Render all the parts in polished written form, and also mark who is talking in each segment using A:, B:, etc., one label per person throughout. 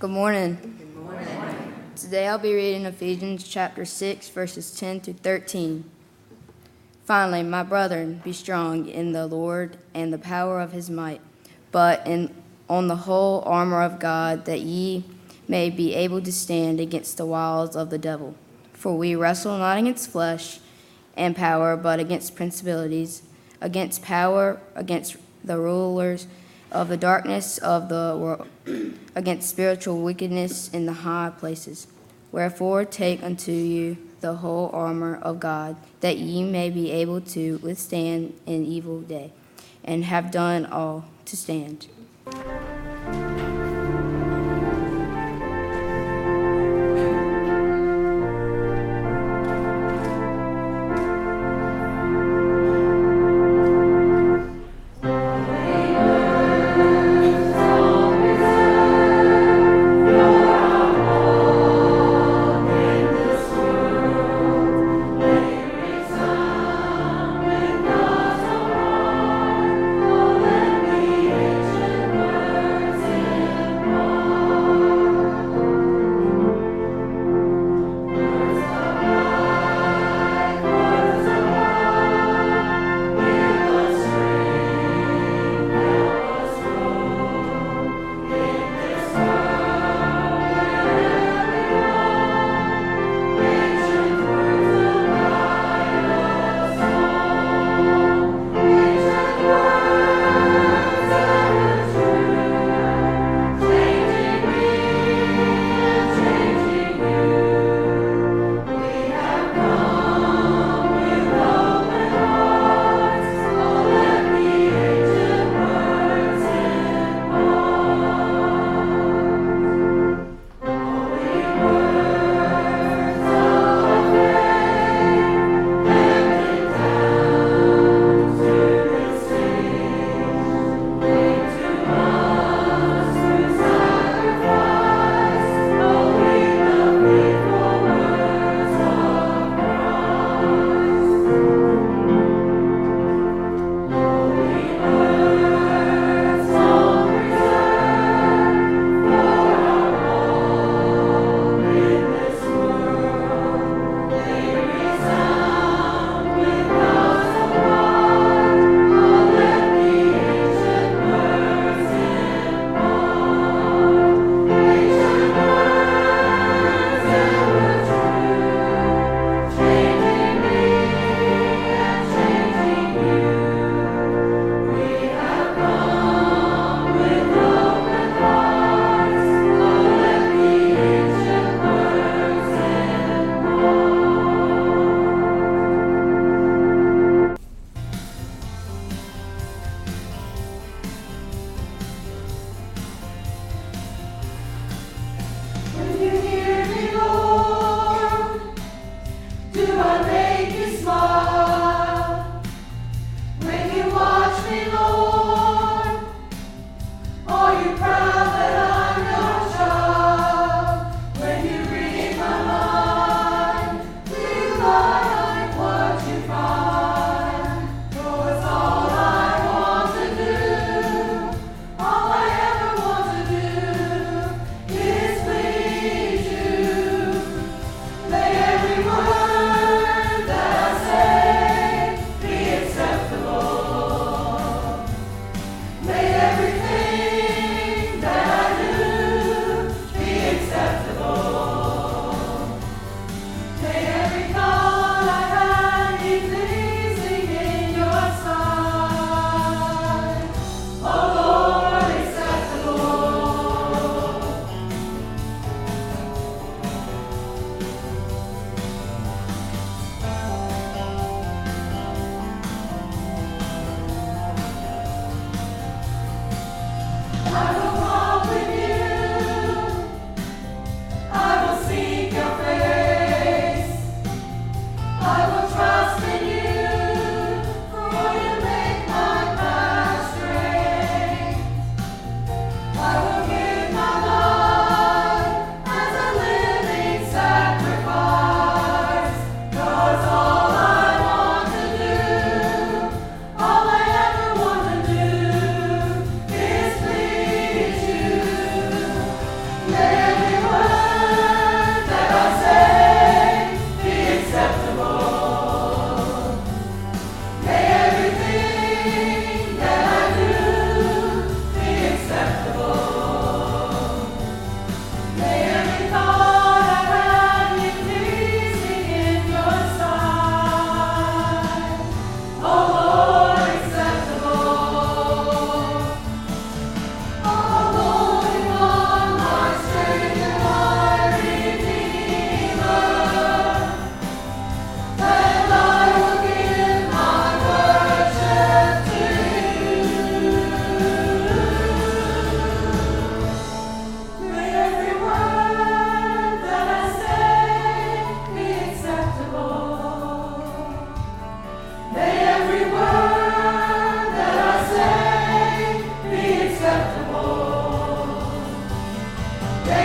A: Good morning. Today I'll be reading Ephesians chapter 6, verses 10 to 13. Finally, my brethren, be strong in the Lord and the power of his might, but on the whole armor of God, that ye may be able to stand against the wiles of the devil. For we wrestle not against flesh and power, but against principalities, against power, against the rulers of the darkness of the world, against spiritual wickedness in the high places. Wherefore take unto you the whole armor of God, that ye may be able to withstand an evil day, and have done all to stand.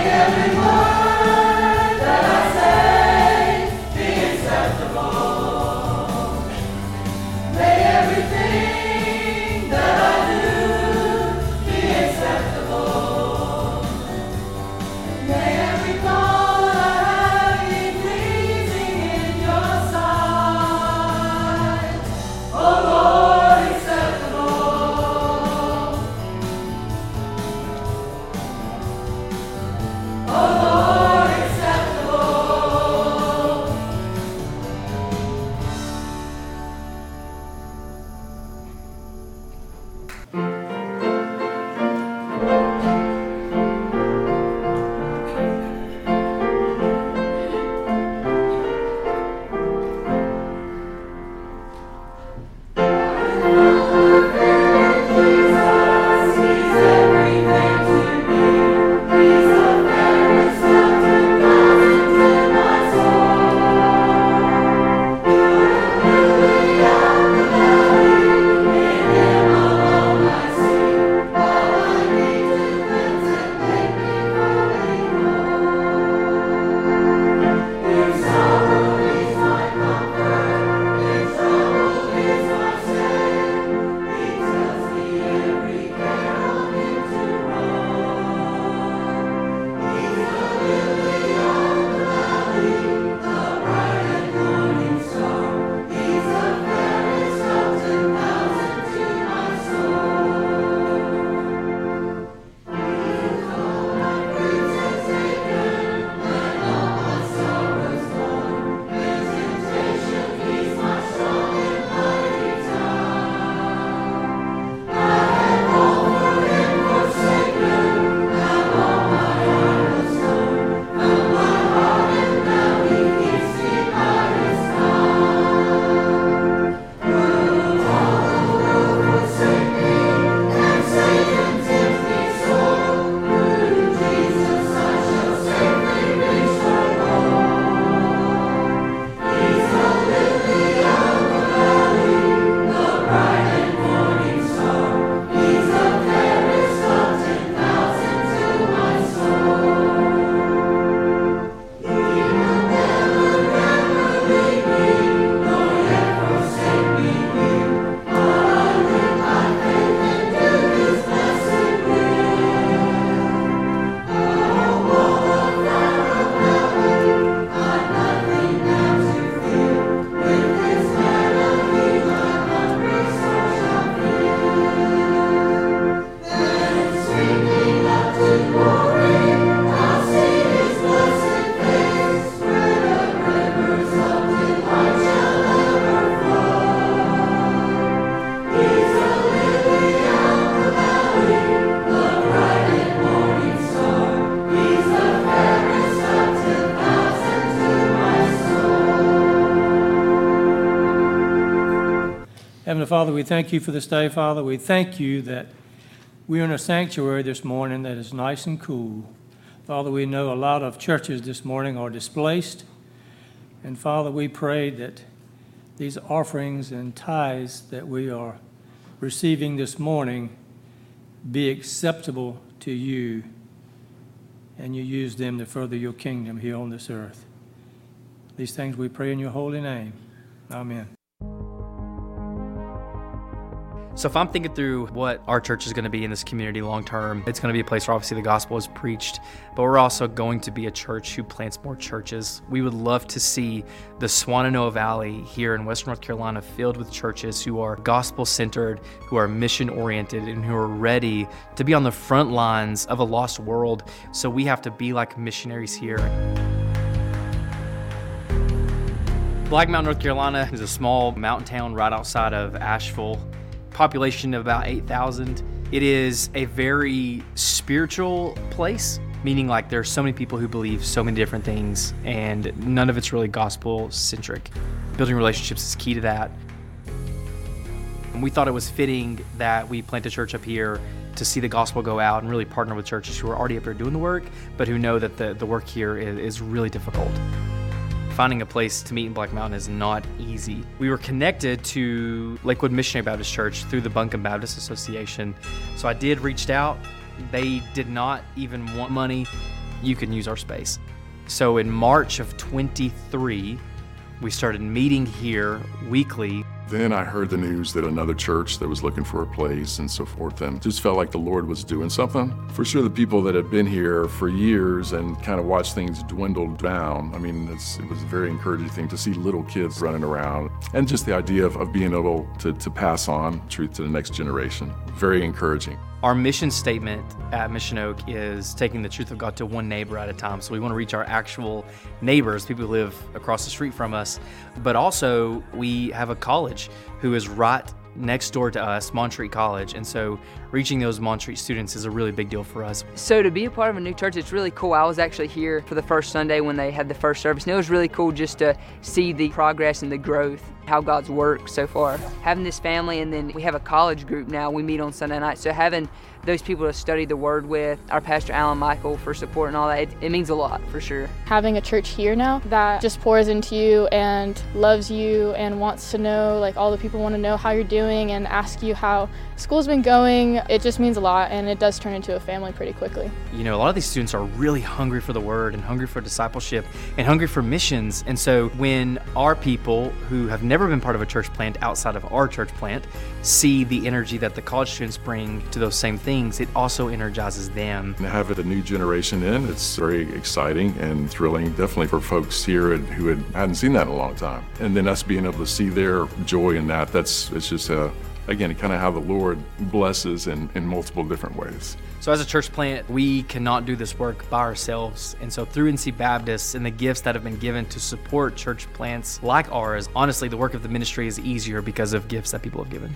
B: Heavenly Father, we thank you for this day, Father. We thank you that we're in a sanctuary this morning that is nice and cool. Father, we know a lot of churches this morning are displaced. And Father, we pray that these offerings and tithes that we are receiving this morning be acceptable to you, and you use them to further your kingdom here on this earth. These things we pray in your holy name. Amen.
C: So if I'm thinking through what our church is going to be in this community long term, it's going to be a place where obviously the gospel is preached, but we're also going to be a church who plants more churches. We would love to see the Swannanoa Valley here in Western North Carolina filled with churches who are gospel-centered, who are mission-oriented, and who are ready to be on the front lines of a lost world. So we have to be like missionaries here. Black Mountain, North Carolina is a small mountain town right outside of Asheville. Population of about 8,000. It is a very spiritual place, meaning like there's so many people who believe so many different things and none of it's really gospel centric. Building relationships is key to that. And we thought it was fitting that we plant a church up here to see the gospel go out and really partner with churches who are already up here doing the work, but who know that the work here is really difficult. Finding a place to meet in Black Mountain is not easy. We were connected to Lakewood Missionary Baptist Church through the Buncombe Baptist Association. So I did reach out. They did not even want money. you can use our space. So in March of 23, we started meeting here weekly.
D: Then I heard the news that another church that was looking for a place and so forth, and just felt like the Lord was doing something. For sure, the people that had been here for years and kind of watched things dwindle down, I mean, it was a very encouraging thing to see little kids running around, and just the idea of being able to pass on truth to the next generation. Very encouraging.
C: Our mission statement at Mission Oak is taking the truth of God to one neighbor at a time. So we want to reach our actual neighbors, people who live across the street from us. But also, we have a college who is right next door to us, Montreat College. And so reaching those Montreat students is a really big deal for us.
E: So to be a part of a new church, it's really cool. I was actually here for the first Sunday when they had the first service, and it was really cool just to see the progress and the growth, how God's worked so far. Having this family, and then we have a college group now. We meet on Sunday night. So having those people to study the Word with, our pastor Alan Michael for support and all that, it means a lot for sure.
F: Having a church here now that just pours into you and loves you and wants to know, like all the people want to know how you're doing and ask you how school's been going, it just means a lot, and it does turn into a family pretty quickly.
C: You know, a lot of these students are really hungry for the Word and hungry for discipleship and hungry for missions. And so when our people who have never been part of a church plant outside of our church plant see the energy that the college students bring to those same things, it also energizes them.
D: And having a new generation in, it's very exciting and thrilling, definitely for folks here who hadn't seen that in a long time. And then us being able to see their joy in that, it's just again, kind of how the Lord blesses in multiple different ways.
C: So as a church plant, we cannot do this work by ourselves. And so through NC Baptist and the gifts that have been given to support church plants like ours, honestly, the work of the ministry is easier because of gifts that people have given.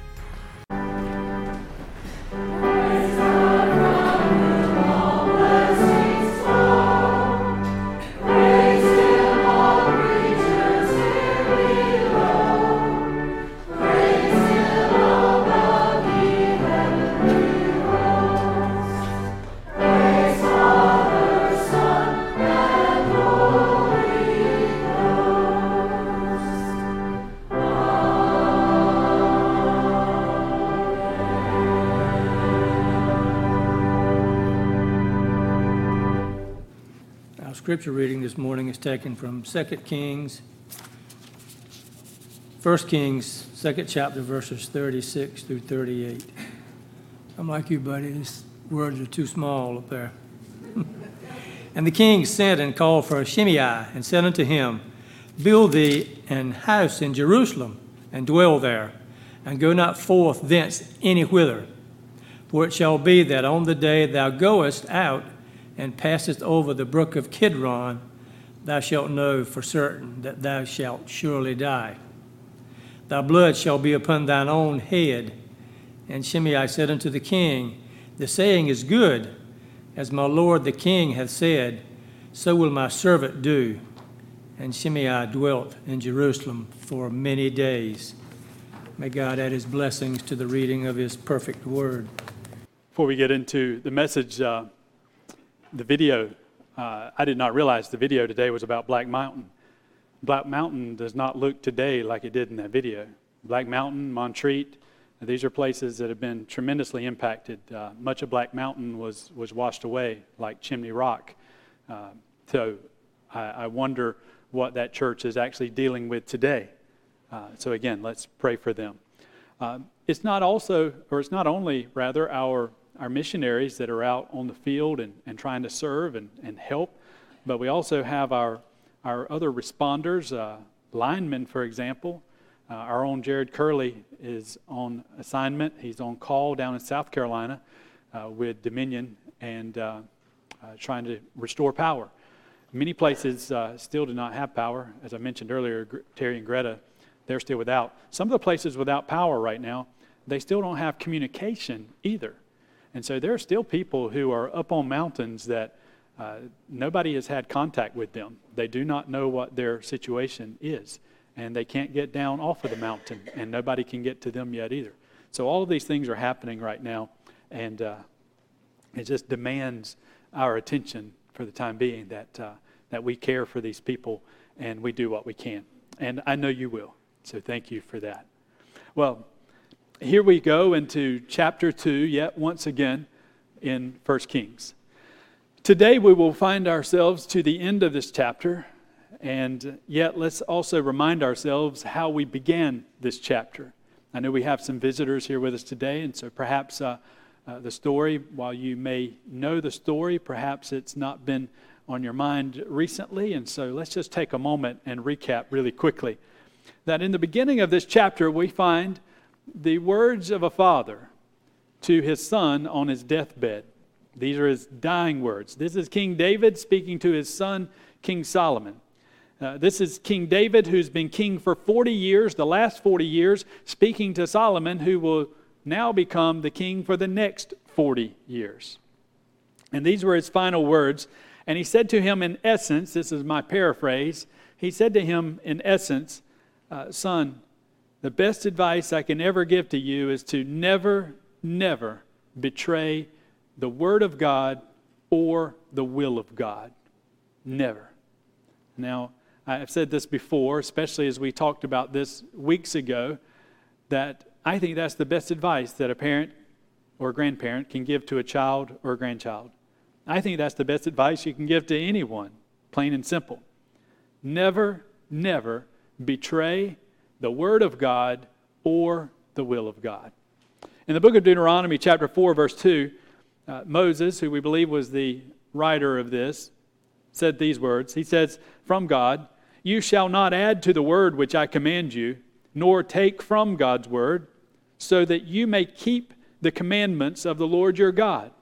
B: Scripture reading this morning is taken from 1 Kings 2nd chapter, verses 36 through 38. I'm like you, buddy. These words are too small up there. And the king sent and called for Shimei and said unto him, Build thee an house in Jerusalem, and dwell there, and go not forth thence any whither. For it shall be that on the day thou goest out, and passest over the brook of Kidron, thou shalt know for certain that thou shalt surely die. Thy blood shall be upon thine own head. And Shimei said unto the king, The saying is good, as my lord the king hath said, so will my servant do. And Shimei dwelt in Jerusalem for many days. May God add his blessings to the reading of his perfect word.
G: Before we get into the message, the video, I did not realize the video today was about Black Mountain. Black Mountain does not look today like it did in that video. Black Mountain, Montreat, these are places that have been tremendously impacted. Much of Black Mountain was washed away like Chimney Rock. So I wonder what that church is actually dealing with today. So again, let's pray for them. It's not only our missionaries that are out on the field and trying to serve and help, but we also have our other responders, linemen, for example. Our own Jared Curley is on assignment. He's on call down in South Carolina with Dominion and trying to restore power. Many places still do not have power. As I mentioned earlier, Terry and Greta, they're still without. Some of the places without power right now, they still don't have communication either. And so there are still people who are up on mountains that nobody has had contact with them. They do not know what their situation is, and they can't get down off of the mountain, and nobody can get to them yet either. So all of these things are happening right now, and it just demands our attention for the time being that we care for these people and we do what we can. And I know you will, so thank you for that. Well, here we go into chapter 2, yet once again in 1 Kings. Today we will find ourselves to the end of this chapter, and yet let's also remind ourselves how we began this chapter. I know we have some visitors here with us today, and so perhaps the story, while you may know the story, perhaps it's not been on your mind recently, and so let's just take a moment and recap really quickly. That in the beginning of this chapter we find the words of a father to his son on his deathbed. These are his dying words. This is King David speaking to his son, King Solomon. This is King David, who's been king for 40 years, the last 40 years, speaking to Solomon, who will now become the king for the next 40 years. And these were his final words. And he said to him in essence, this is my paraphrase, he said to him in essence, son, the best advice I can ever give to you is to never, never betray the word of God or the will of God. Never. Now, I've said this before, especially as we talked about this weeks ago, that I think that's the best advice that a parent or a grandparent can give to a child or a grandchild. I think that's the best advice you can give to anyone, plain and simple. Never, never betray the word of God or the will of God. In the book of Deuteronomy, chapter 4, verse 2, Moses, who we believe was the writer of this, said these words. He says, from God, you shall not add to the word which I command you, nor take from God's word, so that you may keep the commandments of the Lord your God.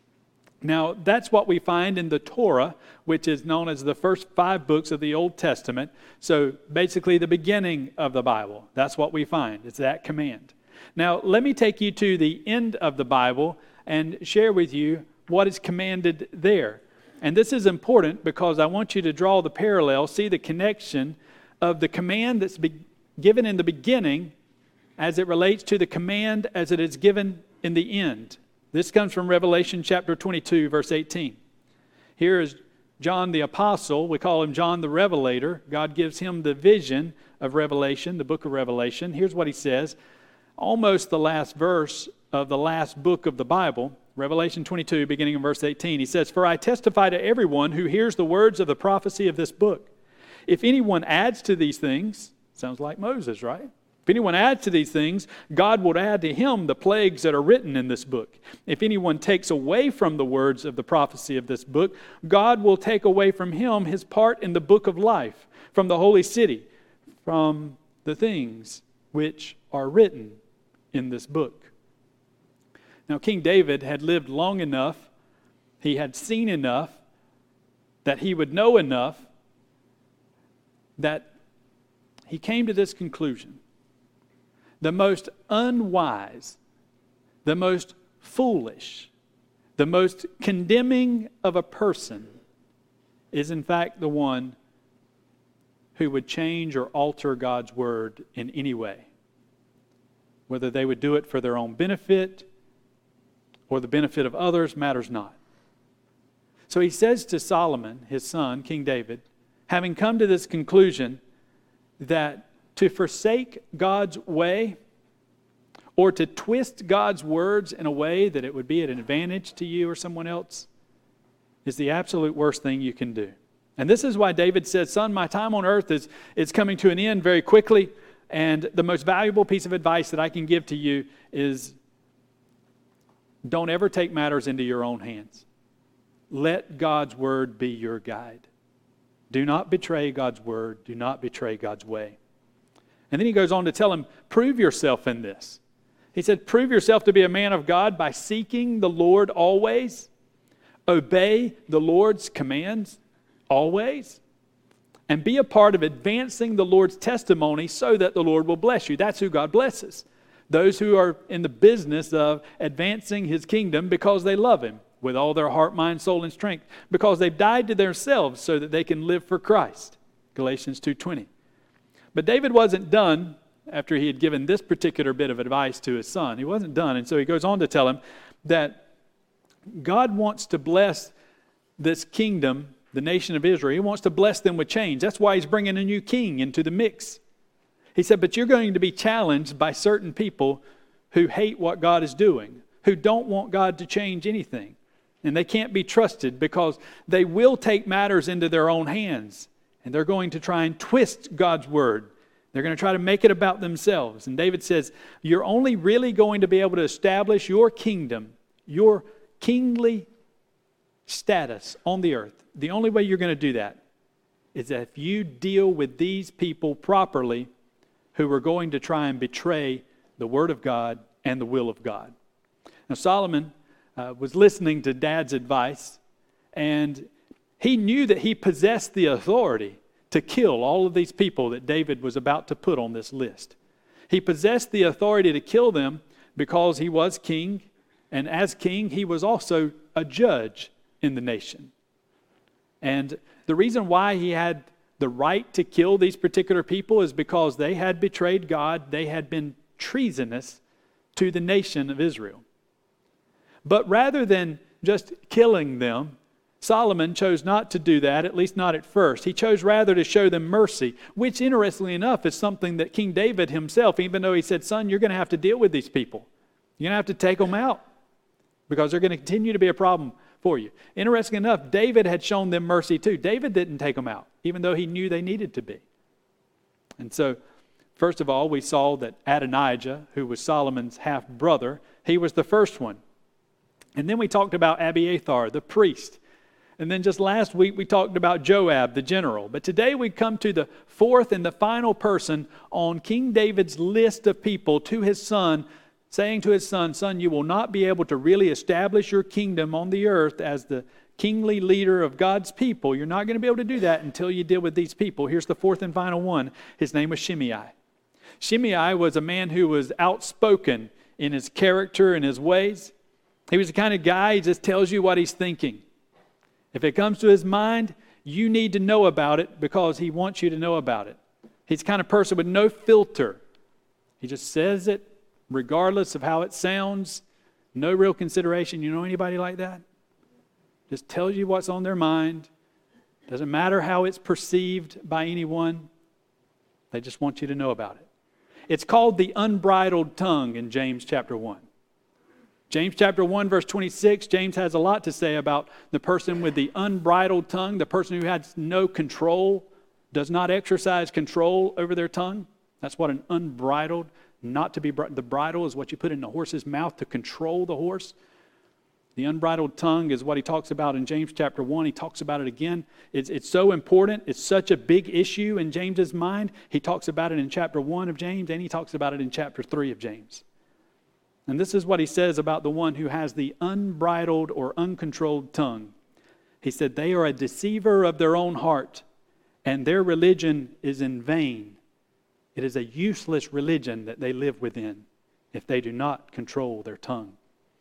G: Now, that's what we find in the Torah, which is known as the first 5 books of the Old Testament. So basically the beginning of the Bible. That's what we find. It's that command. Now, let me take you to the end of the Bible and share with you what is commanded there. And this is important because I want you to draw the parallel, see the connection of the command that's given in the beginning as it relates to the command as it is given in the end. This comes from Revelation chapter 22, verse 18. Here is John the Apostle. We call him John the Revelator. God gives him the vision of Revelation, the book of Revelation. Here's what he says. Almost the last verse of the last book of the Bible, Revelation 22, beginning in verse 18. He says, for I testify to everyone who hears the words of the prophecy of this book. If anyone adds to these things, sounds like Moses, right? If anyone adds to these things, God will add to him the plagues that are written in this book. If anyone takes away from the words of the prophecy of this book, God will take away from him his part in the book of life, from the holy city, from the things which are written in this book. Now, King David had lived long enough, he had seen enough, that he would know enough, that he came to this conclusion. The most unwise, the most foolish, the most condemning of a person is in fact the one who would change or alter God's word in any way. Whether they would do it for their own benefit or the benefit of others matters not. So he says to Solomon, his son, King David, having come to this conclusion that to forsake God's way or to twist God's words in a way that it would be at an advantage to you or someone else is the absolute worst thing you can do. And this is why David says, son, my time on earth is coming to an end very quickly, and the most valuable piece of advice that I can give to you is don't ever take matters into your own hands. Let God's word be your guide. Do not betray God's word. Do not betray God's way. And then he goes on to tell him, prove yourself in this. He said, prove yourself to be a man of God by seeking the Lord always. Obey the Lord's commands always. And be a part of advancing the Lord's testimony so that the Lord will bless you. That's who God blesses. Those who are in the business of advancing his kingdom because they love him with all their heart, mind, soul, and strength. Because they've died to themselves so that they can live for Christ. Galatians 2:20. But David wasn't done after he had given this particular bit of advice to his son. He wasn't done. And so he goes on to tell him that God wants to bless this kingdom, the nation of Israel. He wants to bless them with change. That's why he's bringing a new king into the mix. He said, but you're going to be challenged by certain people who hate what God is doing, who don't want God to change anything. And they can't be trusted because they will take matters into their own hands. And they're going to try and twist God's word. They're going to try to make it about themselves. And David says, you're only really going to be able to establish your kingdom, your kingly status on the earth. The only way you're going to do that is that if you deal with these people properly who are going to try and betray the word of God and the will of God. Now Solomon was listening to Dad's advice, and he knew that he possessed the authority to kill all of these people that David was about to put on this list. He possessed the authority to kill them because he was king, and as king, he was also a judge in the nation. And the reason why he had the right to kill these particular people is because they had betrayed God. They had been treasonous to the nation of Israel. But rather than just killing them, Solomon chose not to do that, at least not at first. He chose rather to show them mercy, which interestingly enough is something that King David himself, even though he said, son, you're going to have to deal with these people. You're going to have to take them out because they're going to continue to be a problem for you. Interesting enough, David had shown them mercy too. David didn't take them out, even though he knew they needed to be. And so, first of all, we saw that Adonijah, who was Solomon's half-brother, he was the first one. And then we talked about Abiathar, the priest. And then just last week we talked about Joab, the general. But today we come to the fourth and the final person on King David's list of people to his son, saying to his son, son, you will not be able to really establish your kingdom on the earth as the kingly leader of God's people. You're not going to be able to do that until you deal with these people. Here's the fourth and final one. His name was Shimei. Shimei was a man who was outspoken in his character and his ways. He was the kind of guy, he just tells you what he's thinking. If it comes to his mind, you need to know about it because he wants you to know about it. He's the kind of person with no filter. He just says it regardless of how it sounds. No real consideration. You know anybody like that? Just tells you what's on their mind. Doesn't matter how it's perceived by anyone. They just want you to know about it. It's called the unbridled tongue in James chapter 1. James chapter 1, verse 26, James has a lot to say about the person with the unbridled tongue, the person who has no control, does not exercise control over their tongue. That's what an unbridled, not to be, the bridle is what you put in the horse's mouth to control the horse. The unbridled tongue is what he talks about in James chapter 1. He talks about it again. It's so important. It's such a big issue in James's mind. He talks about it in chapter 1 of James, and he talks about it in chapter 3 of James. And this is what he says about the one who has the unbridled or uncontrolled tongue. He said, they are a deceiver of their own heart, and their religion is in vain. It is a useless religion that they live within if they do not control their tongue.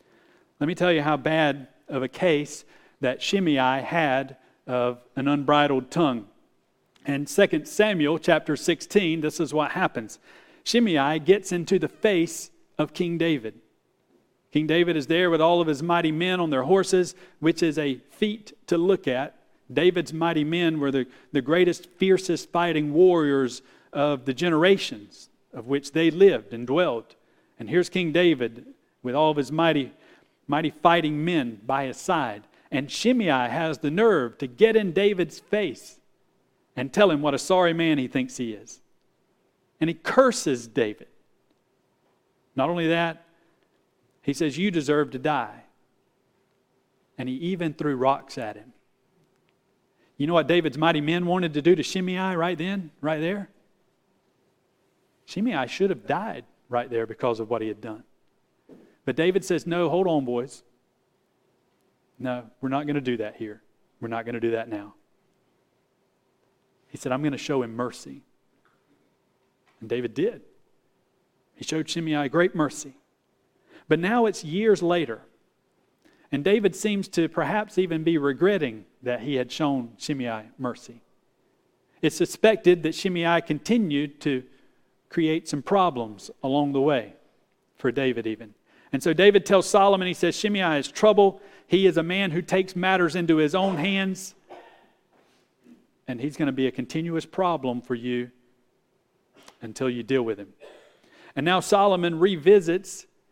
G: Let me tell you how bad of a case that Shimei had of an unbridled tongue. In 2 Samuel chapter 16, this is what happens. Shimei gets into the face of King David. King David is there with all of his mighty men on their horses, which is a feat to look at. David's mighty men were the greatest, fiercest fighting warriors of the generations of which they lived and dwelled. And here's King David with all of his mighty fighting men by his side. And Shimei has the nerve to get in David's face and tell him what a sorry man he thinks he is. And he curses David. Not only that, he says, you deserve to die. And he even threw rocks at him. You know what David's mighty men wanted to do to Shimei right then, right there? Shimei should have died right there because of what he had done. But David says, no, hold on, boys. No, we're not going to do that here. We're not going to do that now. He said, I'm going to show him mercy. And David did. He showed Shimei great mercy. But now it's years later. And David seems to perhaps even be regretting that he had shown Shimei mercy. It's suspected that Shimei continued to create some problems along the way for David even. And so David tells Solomon, he says, Shimei is trouble. He is a man who takes matters into his own hands. And he's going to be a continuous problem for you until you deal with him. And now Solomon revisits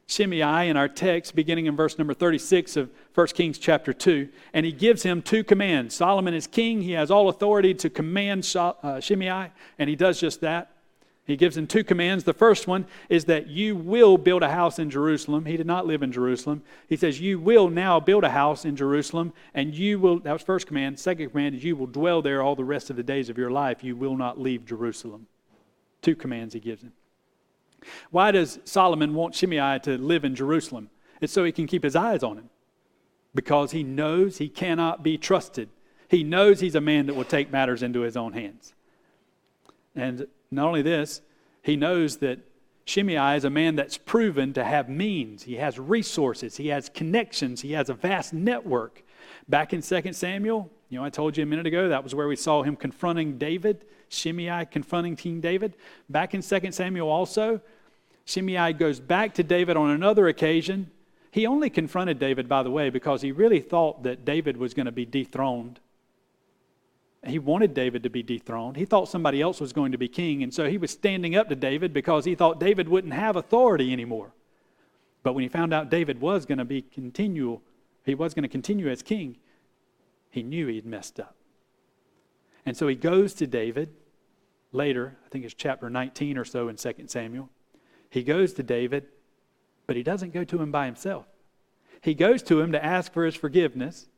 G: Shimei in our text, beginning in verse number 36 of 1 Kings chapter 2, and he gives him two commands. Solomon is king. He has all authority to command Shimei, and he does just that. He gives him two commands. The first one is that you will build a house in Jerusalem. He did not live in Jerusalem. He says, you will now build a house in Jerusalem, and you will, that was first command. Second command is you will dwell there all the rest of the days of your life. You will not leave Jerusalem. Two commands he gives him. Why does Solomon want Shimei to live in Jerusalem? It's so he can keep his eyes on him. Because he knows he cannot be trusted. He knows he's a man that will take matters into his own hands. And not only this, he knows that Shimei is a man that's proven to have means. He has resources. He has connections. He has a vast network. Back in 2 Samuel, I told you a minute ago, that was where we saw him confronting David. Shimei confronting King David. Back in 2 Samuel also, Shimei goes back to David on another occasion. He only confronted David, by the way, because he really thought that David was going to be dethroned. He wanted David to be dethroned. He thought somebody else was going to be king, and so he was standing up to David because he thought David wouldn't have authority anymore. But when he found out David was going to continue as king, he knew he'd messed up. And so he goes to David later, I think it's chapter 19 or so in 2 Samuel. He goes to David, but he doesn't go to him by himself. He goes to him to ask for his forgiveness,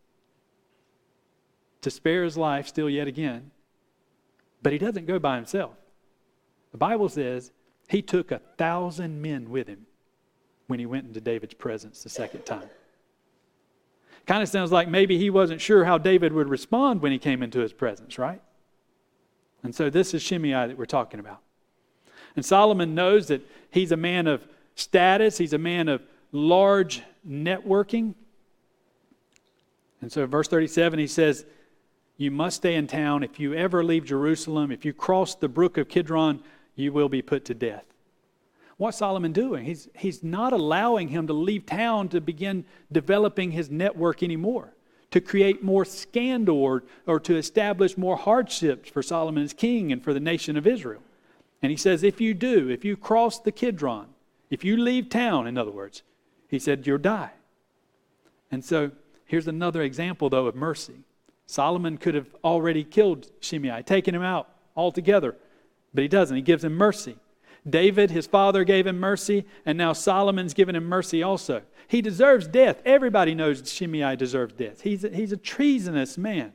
G: to spare his life still yet again, but he doesn't go by himself. The Bible says he took 1,000 men with him when he went into David's presence the second time. Kind of sounds like maybe he wasn't sure how David would respond when he came into his presence, right? And so this is Shimei that we're talking about. And Solomon knows that he's a man of status. He's a man of large networking. And so in verse 37 he says, you must stay in town. If you ever leave Jerusalem, if you cross the brook of Kidron, you will be put to death. What's Solomon doing? He's not allowing him to leave town to begin developing his network anymore, to create more scandal or to establish more hardships for Solomon as king and for the nation of Israel. And he says, if you cross the Kidron, if you leave town, in other words, he said, you'll die. And so here's another example, though, of mercy. Solomon could have already killed Shimei, taken him out altogether, but he doesn't. He gives him mercy. David, his father, gave him mercy, and now Solomon's given him mercy also. He deserves death. Everybody knows Shimei deserves death. He's a treasonous man.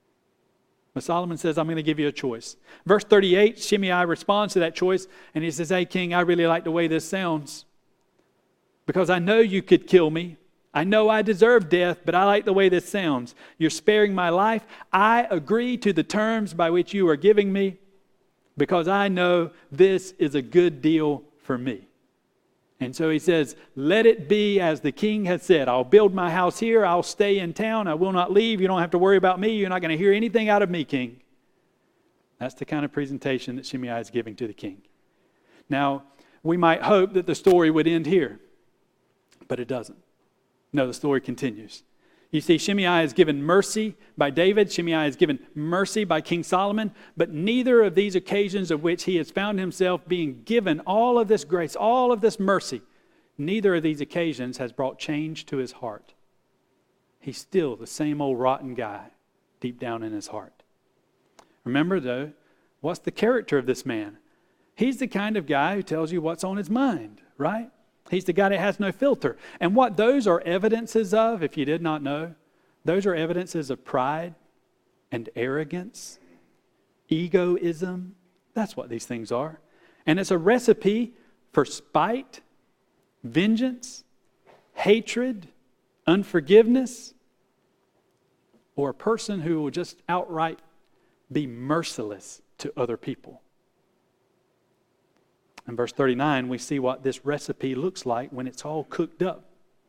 G: But Solomon says, I'm going to give you a choice. Verse 38, Shimei responds to that choice, and he says, hey, king, I really like the way this sounds, because I know you could kill me. I know I deserve death, but I like the way this sounds. You're sparing my life. I agree to the terms by which you are giving me, because I know this is a good deal for me. And so he says, let it be as the king has said. I'll build my house here. I'll stay in town. I will not leave. You don't have to worry about me. You're not going to hear anything out of me, king. That's the kind of presentation that Shimei is giving to the king. Now, we might hope that the story would end here, but it doesn't. No, the story continues. You see, Shimei is given mercy by David. Shimei is given mercy by King Solomon. But neither of these occasions of which he has found himself being given all of this grace, all of this mercy, neither of these occasions has brought change to his heart. He's still the same old rotten guy deep down in his heart. Remember, though, what's the character of this man? He's the kind of guy who tells you what's on his mind, right? He's the guy that has no filter. And what those are evidences of, if you did not know, those are evidences of pride and arrogance, egoism. That's what these things are. And it's a recipe for spite, vengeance, hatred, unforgiveness, or a person who will just outright be merciless to other people. In verse 39, we see what this recipe looks like when it's all cooked up.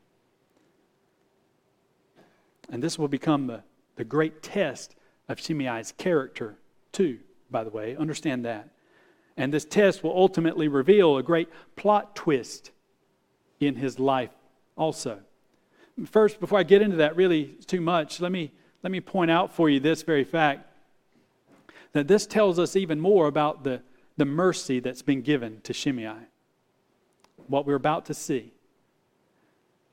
G: And this will become the great test of Shimei's character too, by the way. Understand that. And this test will ultimately reveal a great plot twist in his life also. First, before I get into that really too much, let me point out for you this very fact, that this tells us even more about the mercy that's been given to Shimei. What we're about to see.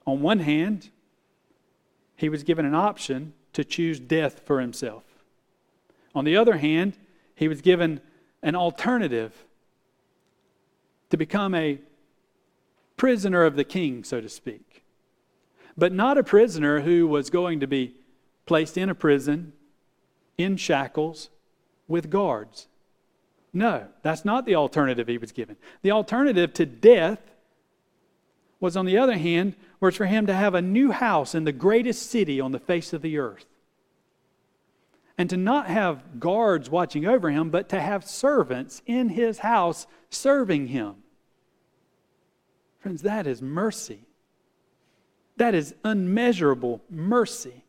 G: On one hand, he was given an option to choose death for himself. On the other hand, he was given an alternative to become a prisoner of the king, so to speak. But not a prisoner who was going to be placed in a prison, in shackles, with guards. No, that's not the alternative he was given. The alternative to death was, on the other hand, was for him to have a new house in the greatest city on the face of the earth. And to not have guards watching over him, but to have servants in his house serving him. Friends, that is mercy. That is unmeasurable mercy.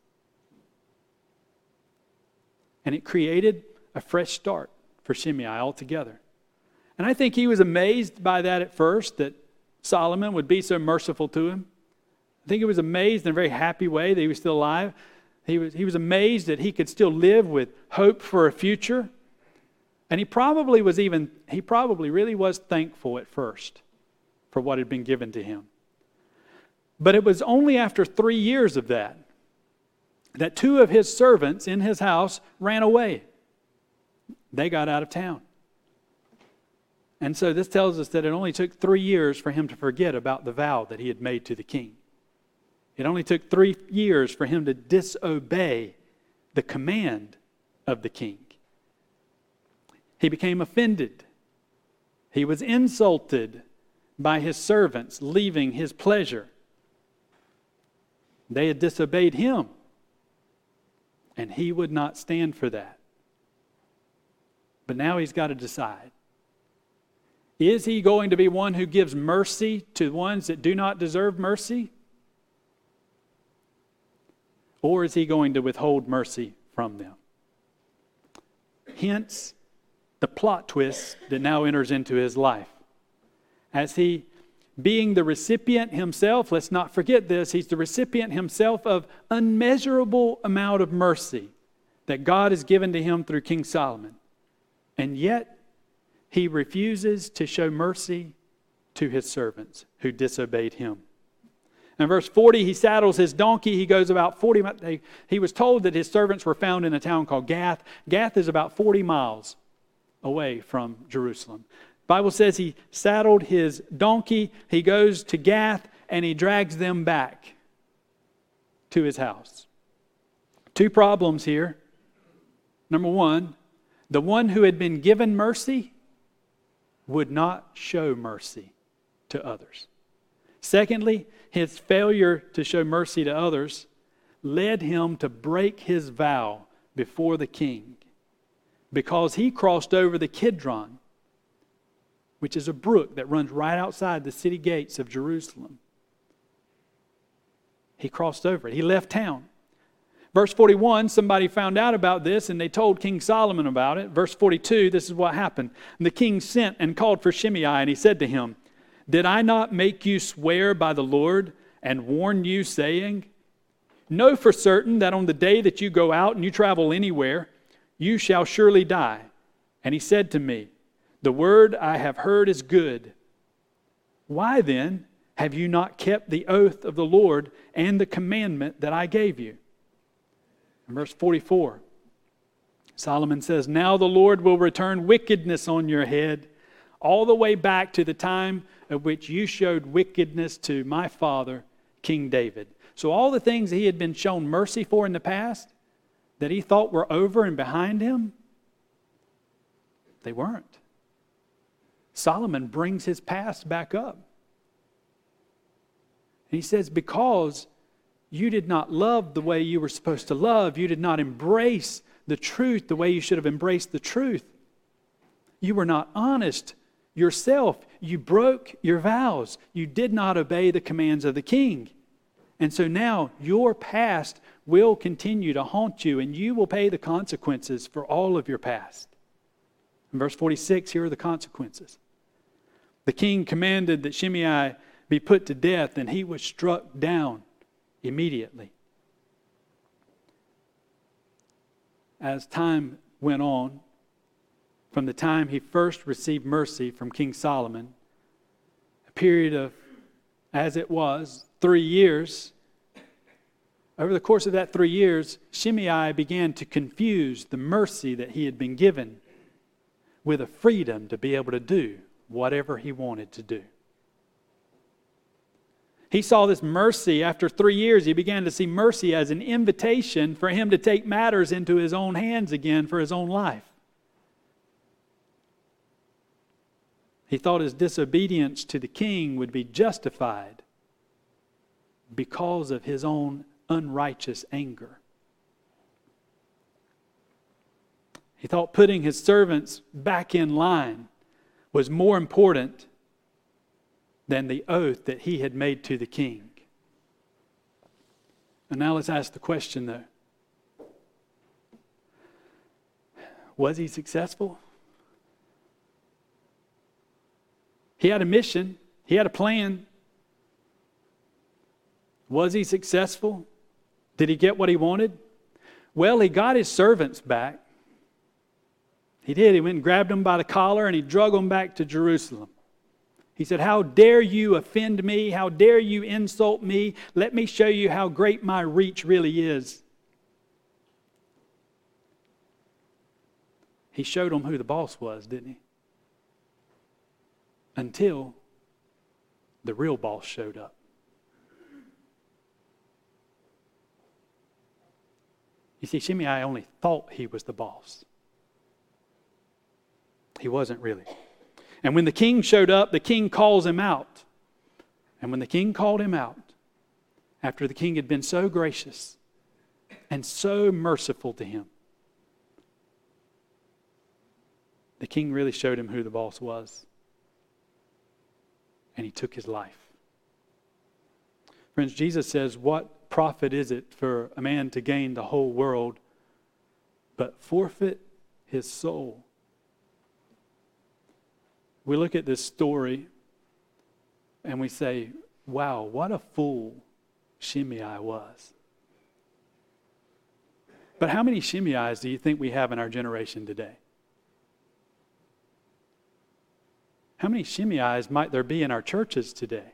G: And it created a fresh start for Shimei altogether. And I think he was amazed by that at first, that Solomon would be so merciful to him. I think he was amazed in a very happy way that he was still alive. He was amazed that he could still live with hope for a future. And he probably really was thankful at first for what had been given to him. But it was only after 3 years of that 2 of his servants in his house ran away. They got out of town. And so this tells us that it only took 3 years for him to forget about the vow that he had made to the king. It only took 3 years for him to disobey the command of the king. He became offended. He was insulted by his servants leaving his pleasure. They had disobeyed him, and he would not stand for that. But now he's got to decide. Is he going to be one who gives mercy to ones that do not deserve mercy? Or is he going to withhold mercy from them? Hence, the plot twist that now enters into his life. As he, being the recipient himself, let's not forget this, he's the recipient himself of unmeasurable amount of mercy that God has given to him through King Solomon. And yet, he refuses to show mercy to his servants who disobeyed him. In verse 40, he saddles his donkey. He goes about 40 miles. He was told that his servants were found in a town called Gath. Gath is about 40 miles away from Jerusalem. The Bible says he saddled his donkey. He goes to Gath and he drags them back to his house. 2 problems here. Number 1, the one who had been given mercy would not show mercy to others. Secondly, his failure to show mercy to others led him to break his vow before the king because he crossed over the Kidron, which is a brook that runs right outside the city gates of Jerusalem. He crossed over it. He left town. Verse 41, somebody found out about this and they told King Solomon about it. Verse 42, this is what happened. And the king sent and called for Shimei, and he said to him, "Did I not make you swear by the Lord and warn you, saying, know for certain that on the day that you go out and you travel anywhere, you shall surely die? And he said to me, the word I have heard is good. Why then have you not kept the oath of the Lord and the commandment that I gave you?" In verse 44, Solomon says, "Now the Lord will return wickedness on your head all the way back to the time of which you showed wickedness to my father, King David." So all the things he had been shown mercy for in the past, that he thought were over and behind him, they weren't. Solomon brings his past back up. And he says, because you did not love the way you were supposed to love, you did not embrace the truth the way you should have embraced the truth. You were not honest yourself. You broke your vows. You did not obey the commands of the king. And so now your past will continue to haunt you, and you will pay the consequences for all of your past. In verse 46, here are the consequences. The king commanded that Shimei be put to death, and he was struck down immediately. As time went on, from the time he first received mercy from King Solomon, a period of, as it was, 3 years, over the course of that 3 years, Shimei began to confuse the mercy that he had been given with a freedom to be able to do whatever he wanted to do. He saw this mercy after 3 years. He began to see mercy as an invitation for him to take matters into his own hands again for his own life. He thought his disobedience to the king would be justified because of his own unrighteous anger. He thought putting his servants back in line was more important than the oath that he had made to the king. And now let's ask the question though. Was he successful? He had a mission. He had a plan. Was he successful? Did he get what he wanted? Well, he got his servants back. He did. He went and grabbed them by the collar and he drug them back to Jerusalem. He said, "How dare you offend me? How dare you insult me? Let me show you how great my reach really is." He showed them who the boss was, didn't he? Until the real boss showed up. You see, Shimei only thought he was the boss. He wasn't really. And when the king showed up, the king calls him out. And when the king called him out, after the king had been so gracious and so merciful to him, the king really showed him who the boss was. And he took his life. Friends, Jesus says, what profit is it for a man to gain the whole world but forfeit his soul? We look at this story and we say, wow, what a fool Shimei was. But how many Shimeis do you think we have in our generation today? How many Shimeis might there be in our churches today?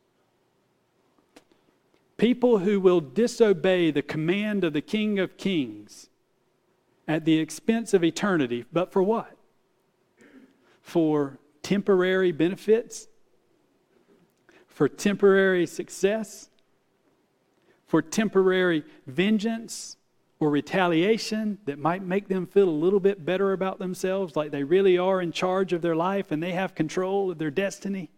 G: People who will disobey the command of the King of Kings at the expense of eternity, but for what? For temporary benefits? For temporary success? For temporary vengeance or retaliation that might make them feel a little bit better about themselves, like they really are in charge of their life and they have control of their destiny?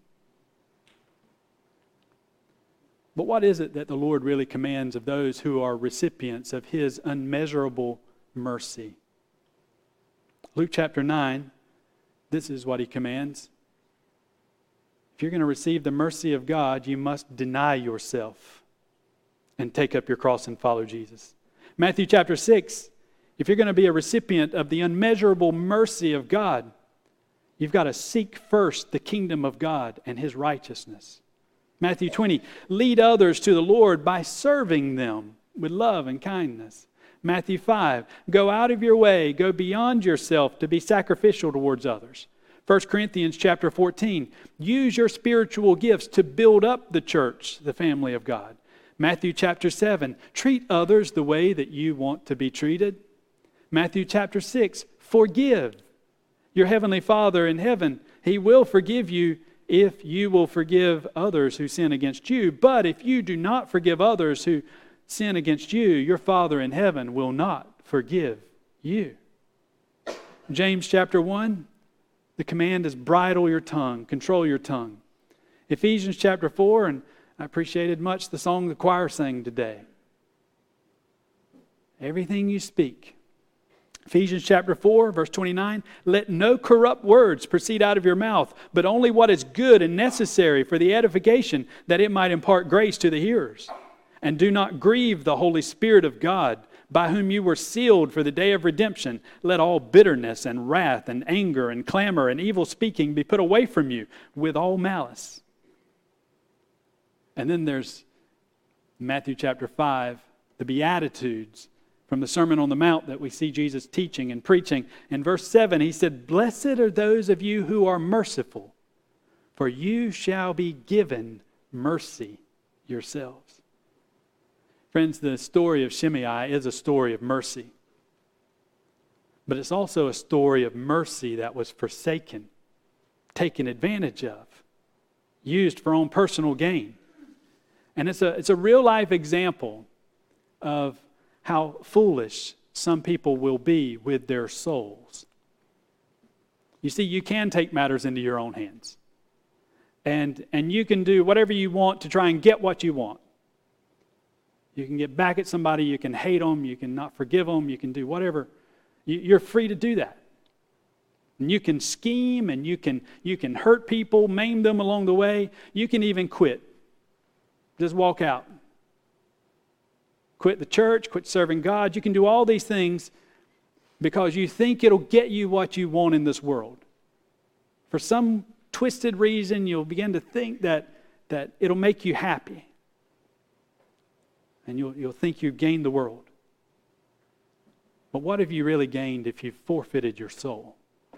G: But what is it that the Lord really commands of those who are recipients of His unmeasurable mercy? Luke chapter 9, this is what He commands. If you're going to receive the mercy of God, you must deny yourself and take up your cross and follow Jesus. Matthew chapter 6, if you're going to be a recipient of the unmeasurable mercy of God, you've got to seek first the kingdom of God and His righteousness. Matthew 20, lead others to the Lord by serving them with love and kindness. Matthew 5, go out of your way, go beyond yourself to be sacrificial towards others. 1 Corinthians chapter 14, use your spiritual gifts to build up the church, the family of God. Matthew chapter 7, treat others the way that you want to be treated. Matthew chapter 6, forgive. Your heavenly Father in heaven, He will forgive you if you will forgive others who sin against you. But if you do not forgive others who sin against you, your Father in heaven will not forgive you. James chapter 1, the command is bridle your tongue, control your tongue. Ephesians chapter 4, and I appreciated much the song the choir sang today. Everything you speak. Ephesians chapter 4, verse 29, let no corrupt words proceed out of your mouth, but only what is good and necessary for the edification, that it might impart grace to the hearers. And do not grieve the Holy Spirit of God, by whom you were sealed for the day of redemption. Let all bitterness and wrath and anger and clamor and evil speaking be put away from you with all malice. And then there's Matthew chapter 5, the Beatitudes from the Sermon on the Mount that we see Jesus teaching and preaching. In verse 7, He said, blessed are those of you who are merciful, for you shall be given mercy yourselves. Friends, the story of Shimei is a story of mercy. But it's also a story of mercy that was forsaken, taken advantage of, used for own personal gain. And it's a real-life example of how foolish some people will be with their souls. You see, you can take matters into your own hands. And you can do whatever you want to try and get what you want. You can get back at somebody, you can hate them, you can not forgive them, you can do whatever. You're free to do that. And you can scheme and you can hurt people, maim them along the way. You can even quit. Just walk out. Quit the church, quit serving God. You can do all these things because you think it'll get you what you want in this world. For some twisted reason, you'll begin to think that it'll make you happy. And you'll think you've gained the world. But what have you really gained if you've forfeited your soul?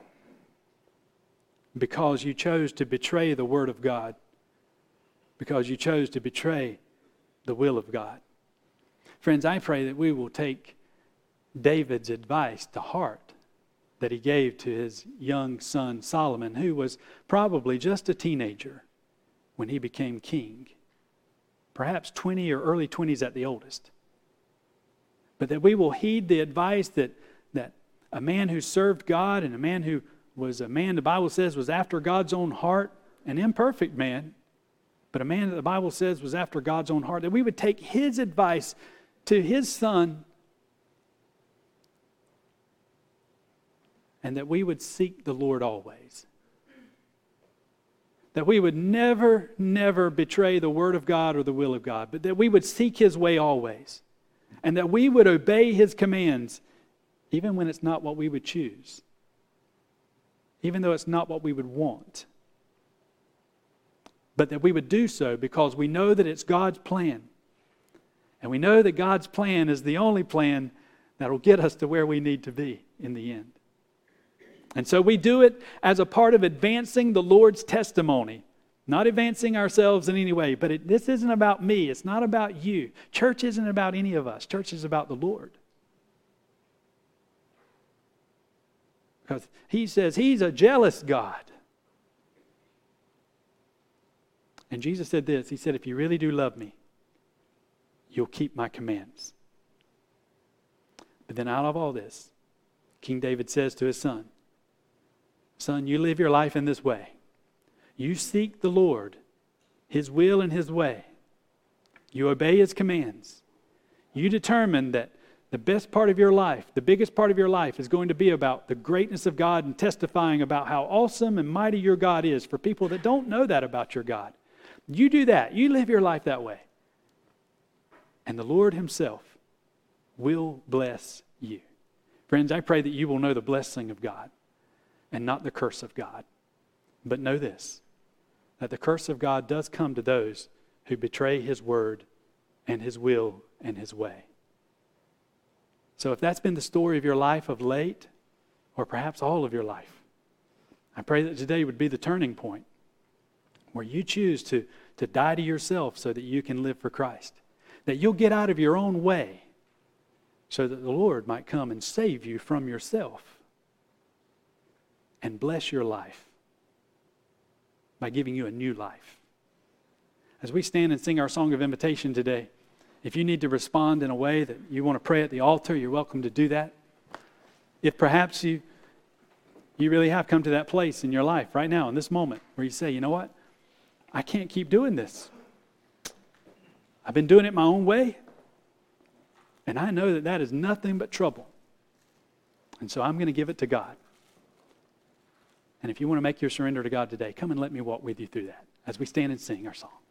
G: Because you chose to betray the Word of God. Because you chose to betray the will of God. Friends, I pray that we will take David's advice to heart that he gave to his young son Solomon, who was probably just a teenager when he became king. Perhaps 20 or early 20s at the oldest. But that we will heed the advice that a man who served God and a man who was a man the Bible says was after God's own heart, an imperfect man, but a man that the Bible says was after God's own heart, that we would take his advice to his son and that we would seek the Lord always. That we would never, never betray the Word of God or the will of God, but that we would seek His way always. And that we would obey His commands, even when it's not what we would choose. Even though it's not what we would want. But that we would do so because we know that it's God's plan. And we know that God's plan is the only plan that will get us to where we need to be in the end. And so we do it as a part of advancing the Lord's testimony. Not advancing ourselves in any way, but this isn't about me. It's not about you. Church isn't about any of us. Church is about the Lord. Because He says He's a jealous God. And Jesus said this. He said, if you really do love me, you'll keep my commands. But then out of all this, King David says to his son, son, you live your life in this way. You seek the Lord, His will and His way. You obey His commands. You determine that the best part of your life, the biggest part of your life is going to be about the greatness of God and testifying about how awesome and mighty your God is for people that don't know that about your God. You do that. You live your life that way. And the Lord Himself will bless you. Friends, I pray that you will know the blessing of God and not the curse of God. But know this, that the curse of God does come to those who betray His word and His will and His way. So if that's been the story of your life of late, or perhaps all of your life, I pray that today would be the turning point where you choose to die to yourself so that you can live for Christ. That you'll get out of your own way so that the Lord might come and save you from yourself and bless your life by giving you a new life. As we stand and sing our song of invitation today, if you need to respond in a way that you want to pray at the altar, you're welcome to do that. If perhaps you really have come to that place in your life right now, in this moment, where you say, you know what? I can't keep doing this. I've been doing it my own way, and I know that is nothing but trouble. And so I'm going to give it to God. And if you want to make your surrender to God today, come and let me walk with you through that as we stand and sing our song.